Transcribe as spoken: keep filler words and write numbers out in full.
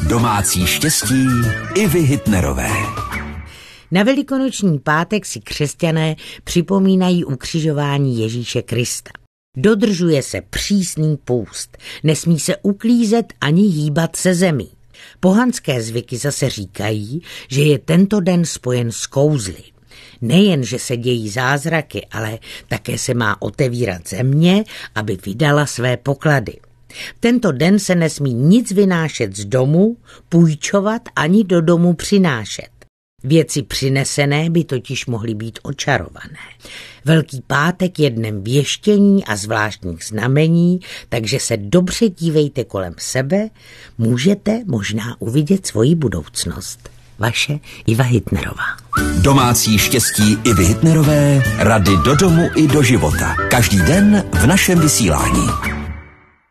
Domácí štěstí Ivy Hitnerové. Na velikonoční pátek si křesťané připomínají ukřižování Ježíše Krista. Dodržuje se přísný půst, nesmí se uklízet ani hýbat se zemí. Pohanské zvyky zase říkají, že je tento den spojen s kouzly. Nejen, že se dějí zázraky, ale také se má otevírat země, aby vydala své poklady. V tento den se nesmí nic vynášet z domu, půjčovat ani do domu přinášet. Věci přinesené by totiž mohly být očarované. Velký pátek je dnem věštění a zvláštních znamení, takže se dobře dívejte kolem sebe, můžete možná uvidět svoji budoucnost. Vaše Iva Hitnerová. Domácí štěstí Ivy Hitnerové, rady do domu i do života. Každý den v našem vysílání.